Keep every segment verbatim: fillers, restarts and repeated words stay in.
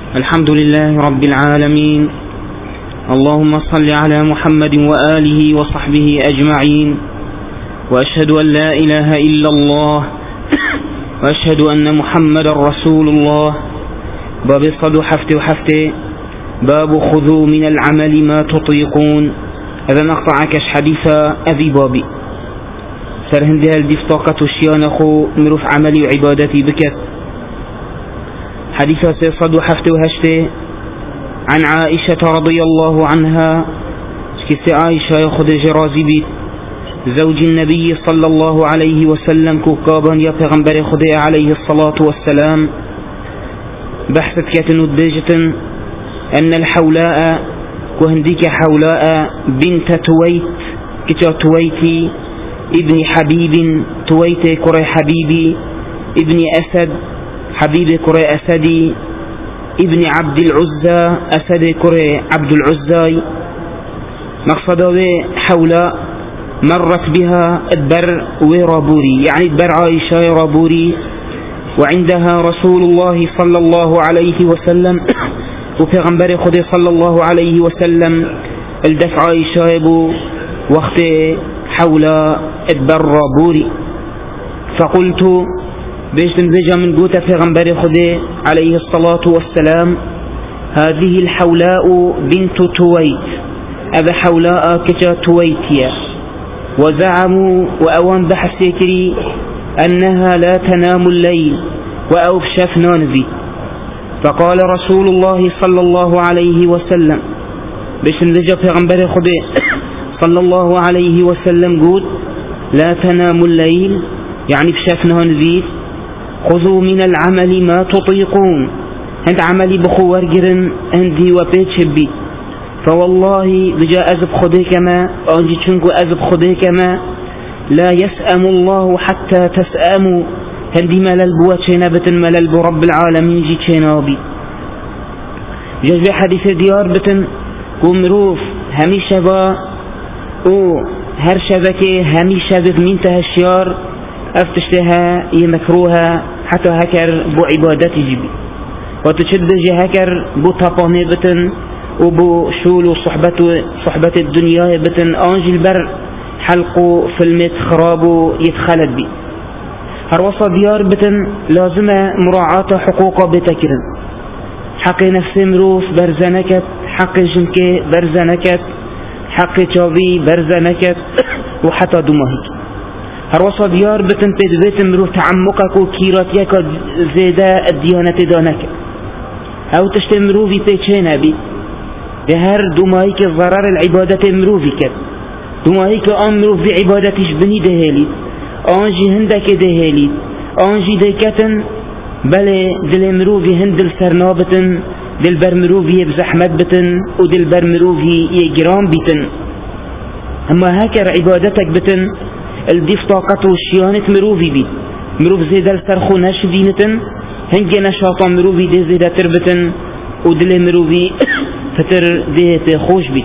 الحمد لله رب العالمين. اللهم صل على محمد وآله وصحبه أجمعين، وأشهد أن لا إله إلا الله وأشهد أن محمد رسول الله. باب صدو حفت وحفت باب خذوا من العمل ما تطيقون. هذا نقطعكش حديثا أذي بابي سرهندها الدفتاقة الشيانخو مروف عملي وعبادتي بكت. حديثا صدو حفت وهشت عن عائشة رضي الله عنها كس عائشة يأخذ جرازي بيت زوج النبي صلى الله عليه وسلم كوكابا يا پیغمبر خدا عليه الصلاة والسلام. بحثت كاتن ودجة أن الحولاء كهنديك حولاء بنت تويت كتا تويتي ابن حبيب تويت كري حبيبي ابن أسد حبيب كري أسدي ابن عبد العزى أسد كري عبد العزى. مقصده حولاء مرت بها البر ورابوري، يعني البر عائشة رابوري، وعندها رسول الله صلى الله عليه وسلم وبيغمبر خدي صلى الله عليه وسلم الدفع عائشة بو وقت حول البر رابوري. فقلت بيش تنزجا من قوت بيغمبر خدي عليه الصلاة والسلام هذه الحولاء بنت تويت أبا حولاء كتا تويتيا. وزعموا وأوان بحسيكري أنها لا تنام الليل وأوفشف نانذي. فقال رسول الله صلى الله عليه وسلم بشن ذجا پیغمبر خدا صلى الله عليه وسلم قول لا تنام الليل يعني بشف نانذي. خذوا من العمل ما تطيقون، هند عملي بخوار جرن هندي وبيت شبي. فوالله بجاء أزب خديكما أنجي تشنكو أزب خديكما لا يسأم الله حتى تسأموا. هندي ملل بوا تشينابة ملل برب العالمين جي تشينابي. جزء حديث ديار بتن كمروف همي شبا او هر شبكة همي شبك من تهشيار افتشتها يمكروها حتى هكر بو عبادتي جبي وتشد جي هكر بو طاباني بتن وبو شول صحبة صحبة الدنيا بتن أنجي البر حلقو فيلمت خرابو يتخلد بي. هروصة ديار بتن لازمة مراعاة حقوق بتكرن. حق نفس مروف برزنكت، حق جنك برزنكت، حق جابي برزنكت، وحتى دماهي. هروصة ديار بتن بيت بيت مروف تعمقك وكيراتيك زيادة الديانة دانك أو تشتي مروفي بيتشينا بي بهر دماهيك ضرر العبادة مروفي كت. دماهيك أمروف بعبادتش بني دهالي آنجي هندك دهالي آنجي ديكتن بله دل مروفي هندل سرنابتن دل بر مروفي بزحمت بتن ودل بر مروفي يجرام بتن. اما هكر عبادتك بتن الديف طاقت والشيانت مروفي بي مروف زيدل سرخو نش دينتن هنجي نشاطا مروفي دي زيدة تربتن ودل مروفي فتر ديت خوش بي.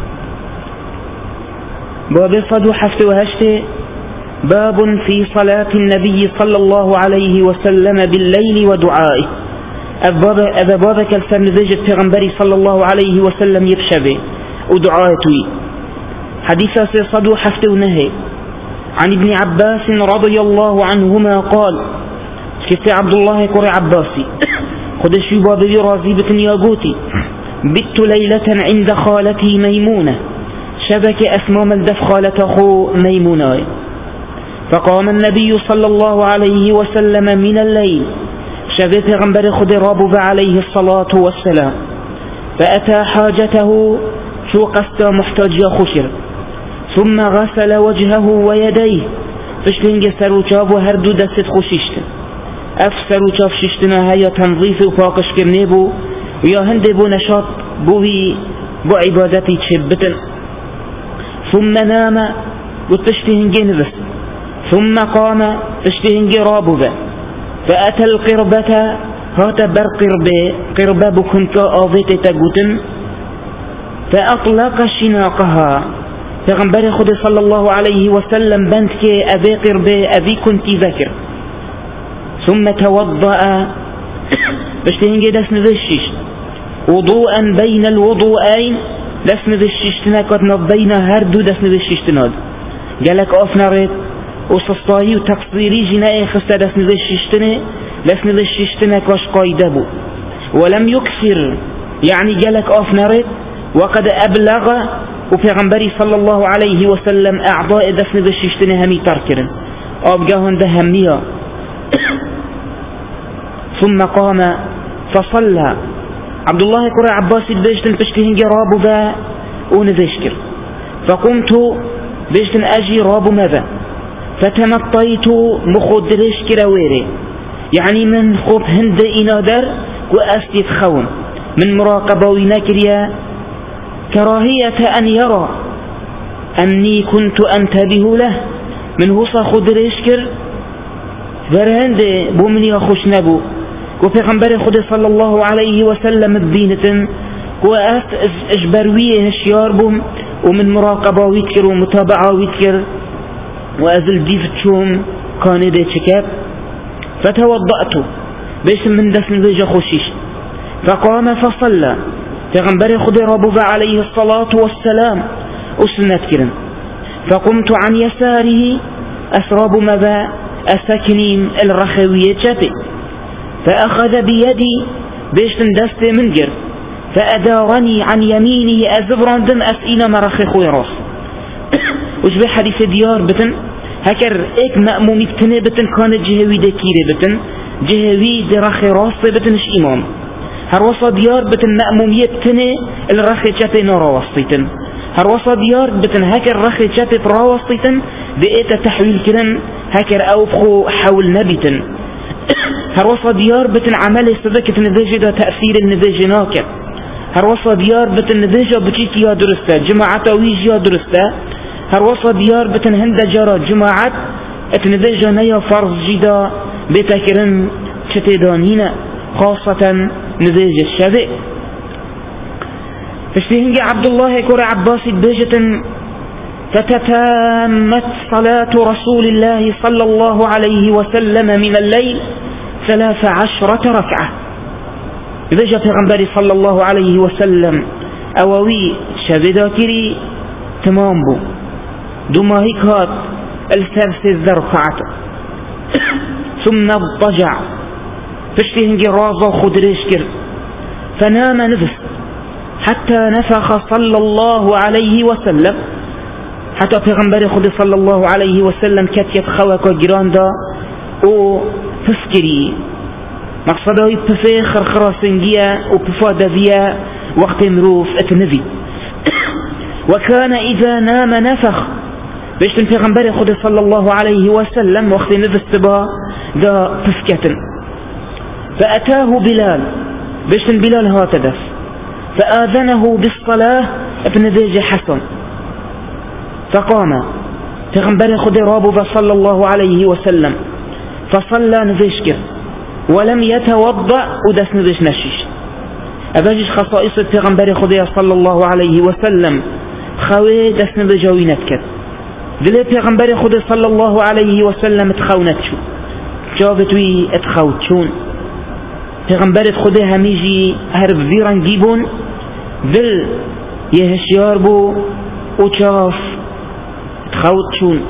باب صدو حفت وهشت باب في صلاة النبي صلى الله عليه وسلم بالليل ودعائه. أبا بابك الفرنذج التغنبري صلى الله عليه وسلم يبشبه ودعائته. حديثة صدو حفت ونهي عن ابن عباس رضي الله عنهما قال كفت عبد الله قرى عباسي خد الشباب برازيبة ياقوتي بت ليلة عند خالتي ميمونة شبك أسمام الدف خالته ميمونة. فقام النبي صلى الله عليه وسلم من الليل شبك غنبر خد رابب عليه الصلاة والسلام فأتى حاجته شو قست محتاج خشر ثم غسل وجهه ويديه فشلنج سروچاب وهردو دست خششت اف سروچاب ششتنا هيا تنظيف وفاقش كرنيبو ويا هند بو نشاط بوهي بو عبادتي تشبتن. ثم نام وتشتهنجي نبس ثم قام تشتهنجي راببا فأتى القربة هات بر قربة قربة بكنك آذيت تقوتن فأطلق شناقها. پیغمبر خود صلى الله عليه وسلم بند كي أبي قربة أبي كنت ذكر ثم توضأ بشتهنجي دس نذشش وضوءا بين الوضوءين دس نذشش تناكتنا بين هردو دس نذشش تناد قالك أفنرت وصصطاهي وتقصيري جنائي خستا دس نذشش تنه دس نذشش تناكوش قايدبو ولم يكسر يعني قالك أفنرت وقد أبلغ وبيغمبري صلى الله عليه وسلم أعضاء دس نذشش تنه همي تركرن أبقاهن ده همية ثم قام فصلى عبد الله كرة عباسي بيجتن بشتهن رابو با ونذشكر فقمت بيجتن أجي رابو ماذا فتمطيت مخدرشكر ويري يعني من خوب هند إنادر وأستي تخون من مراقبة ونكريا كراهية أن يرى أني كنت أنتبه له من هوصا خدرشكر برهند بومني خوش نبو وبيغمبر خد صلى الله عليه وسلم الدينة وأس إجبرويه هشيار بهم ومن مراقبة ويتكر ومتابعة ويتكر وأزل ديفتشوم كان دي شكاب فتوضأت بيش من دسن ذي خوشيش فقام فصلى بيغمبر خد ربوب عليه الصلاة والسلام أسنت كرن فقمت عن يساره أسراب مذا أسكنيم الرخوية شتي فأخذ بيدي بيش دست منجر فأدارني عن يمينه أزبران دم أسئلة مرخي خوي راس وش بحديث ديار بتن هكر ايك مأمومي بتنه بتن كانت جهوي دكيري بتن جهوي درخي راس بتنش إمام هروصا ديار بتن مأمومية بتنه الرخي شتي نارا وسطيتن هروصا ديار بتن هكر رخي شتي برا وسطيتن بقيت تحويل كرن هكر أوبخو حول نبيتن هروصا ديار بتن عمل استذكت نذيجة دا تأثير النذيجة ناكر هروصا ديار بتن نذيجة بجيت يا درستا جماعة ويج يا درستا هروصا ديار بتن هند جارة جماعة اتنذيجة نيا فرض جدا بتكرن شتدانين خاصة نذيجة الشذئ فاشتهنجي عبد الله كور عباسي بيجة فتتامت صلاة رسول الله صلى الله عليه وسلم من الليل ثلاث عشرة ركعة بيجة پیغمبر صلى الله عليه وسلم أووي شبداكري تمام بو دوما هيك هات الثالث الزرقعة ثم اضطجع فاشتهنجي رازا خدريشكر فنام نفس حتى نفخ صلى الله عليه وسلم حتى پیغمبر خود صلى الله عليه وسلم كتيت خوكا جراندا او فسكري مقصده يبفي خرخراسنجيا وبفادذيا وقت مروف اتنذي وكان إذا نام نفخ بيشتن پیغمبر خود صلى الله عليه وسلم وقت نذستبا دا فسكة فأتاه بلال بيشتن بلال هاتدف فآذنه بالصلاة ابن ذيج حسن فقام پیغمبر خود رابو صلى الله عليه وسلم فصلى نذيشكر ولم يتوضأ ودس نذيش نشيش أباجش خصائص پیغمبر خود صلى الله عليه وسلم خوي دس نذيجوينتك دلي پیغمبر خود صلى الله عليه وسلم تخونتشو جابتوي اتخوتشون پیغمبر خود هميجي هرب فيران جيبون دل يهشيار بو وشاف تخوتشون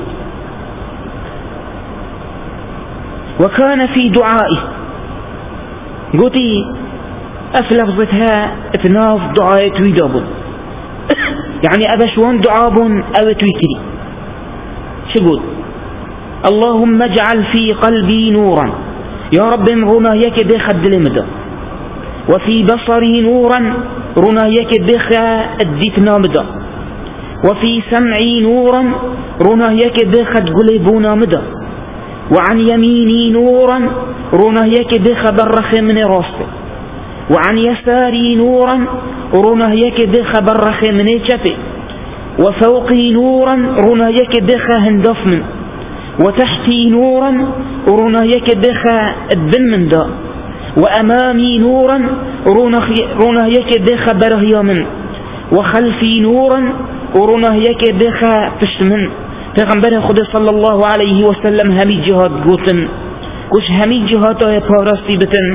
وكان في دعائه قلتي أفلفظتها اتناف دعاء تويدابون يعني أبشوان دعابون أو تويكري شقول اللهم اجعل في قلبي نورا يا رب رنا يك بخ الدلمدا وفي بصري نورا رنا يك بخ الديتنا مدا وفي سمعي نورا رنا يك بخ قلبونا مدا وعن يميني نورا رنا يك بخ برخ من راسي وعن يساري نورا رنا يك بخ برخ من جفي وفوقي نورا رنا يك بخ هندف من وتحتي نورا رنا يك بخ الدم من دا وأمامي نورا رنا يك بخ برهيا من وخلفي نورا رنا يك بخ فشمن پیغمبر خود صلى الله عليه وسلم همي جهاد قوتن كش همي جهاد آية بارسي بتن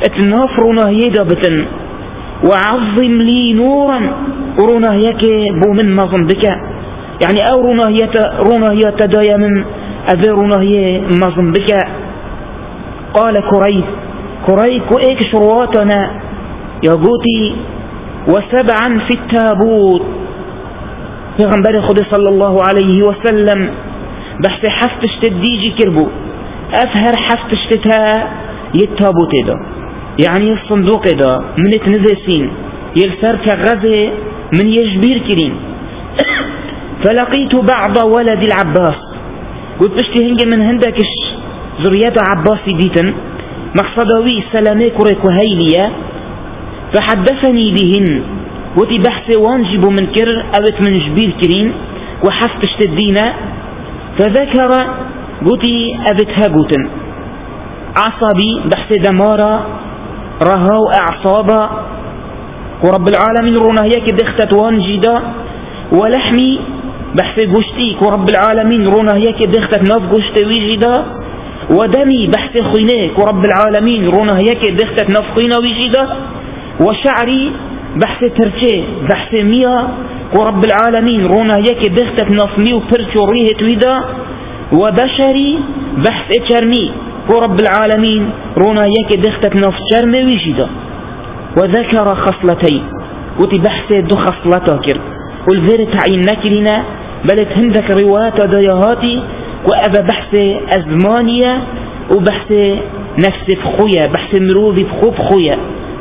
اتناف روناهيه دابتن وعظم لي نورا روناهيك بو من نظم بك يعني او روناهيه روناهيه تدايا من ابي روناهيه نظم بك. قال كريب كريب كويك شرواتنا يا قوتي وسبعا في التابوت في غنبري خدي صلى الله عليه وسلم بحث حفتش تديجي كربو أفهر حفتش تتا يتابوت دا يعني الصندوق دا من اتنذسين يلسر كغزي من يجبير كرين. فلقيت بعض ولد العباس قلت بشتي هنجي من هندكش ذريات عباسي ديتن مقصدوي سلامي كوريك وهيلية فحدثني بهن وتي بحث وانجب من كر أبت من جبير كرين وحفتش تدينا فذكر قوتي أبت هاقوتن عصبي بحث دمارة رهاو أعصابا ورب العالمين رونا هيك دختت وانجدا ولحمي بحث قشتيك ورب العالمين رونا هيك دختت ناف قشت ويجدا ودمي بحث خينيك ورب العالمين رونا هيك دختت ناف خينا ويجدا وشعري بحث تركي بحث مياه ورب العالمين رونا هيك دختت ناف ميو برشو ريهت ويدا وبشري بحث اتشرمي ورب العالمين رونا هيك دختت ناف شرمي ويجدا. وذكر خصلتين وتي بحث دو خصلتاكر والفير تعين نكرنا بلت هندك روايات ديهاتي وأبا بحث أزمانية وبحث نفس بخويا بحث مروفي بخو بخويا.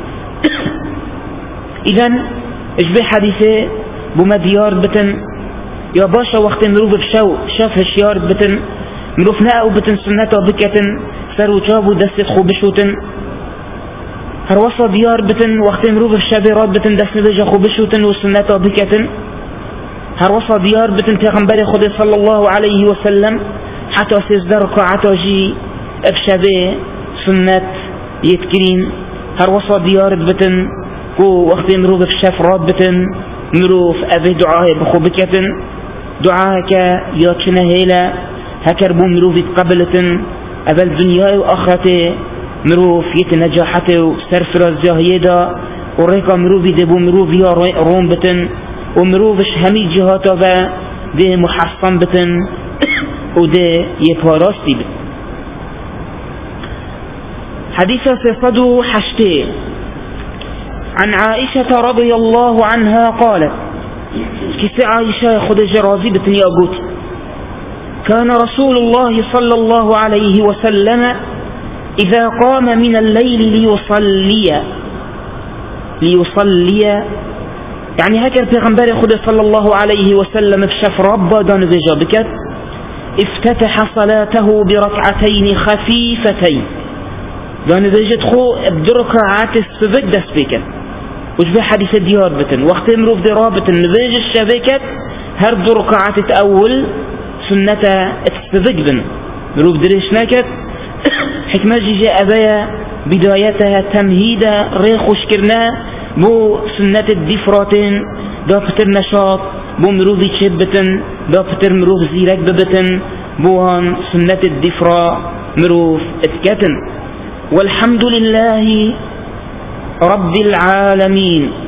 إذن اشبه حديثة بمديار بتن يا باشا وقت مروف بشو شاف هشيار بتن مروف ناقو بتن سنته بكتن سرو جابو دست خو بشوتن هروصا ديار بتن وقت مروف الشابيرات بتن دست بجا خو بشوتن وسنته بكتن هروصا ديار بتن پیغمبر خود صلى الله عليه وسلم حتى سيزدر ركعتا جي افشابه سنت يتكرين هروصا ديار بتن كو وقت مروف الشافرات بتن مروف أبي دعاء بخو بكتن دعاءك يا تشنهيلا هكربو مروف يتقبلتن أبا الدنيا وآخرته مروف يتنجاحته وسرفر الزاهيدا وريكا مروف يدبو مروف يا روم بتن ومروفش همي جهاتا و ده محصن بتن وده يباراستي بتن. حديثة سيصدو حشتين عن عائشة رضي الله عنها قالت كسي عائشة خد جرازي بتن ياقوت كان رسول الله صلى الله عليه وسلم إذا قام من الليل ليصلي ليصلي يعني هكذا پیغمبر خود صلى الله عليه وسلم بشف رب دان بجا بكت افتتح صلاته بركعتين خفيفتين دان بجت خو بدركعات السبك دس بكت وشبه حديث ديار بتن وقت مروف درابة نبيج الشبكت هر دركعات الأول سنة السبك بن مروف دريش نكت حكمة جاء أبايا بدايتها تمهيدا ريخوش كرنا بو سنة الدفراتين دا فتر نشاط بو مروفي تشبتن دا فتر مروف زيرك ببتن بوهان سنة الدفرا مروف اتكتن. والحمد لله رب العالمين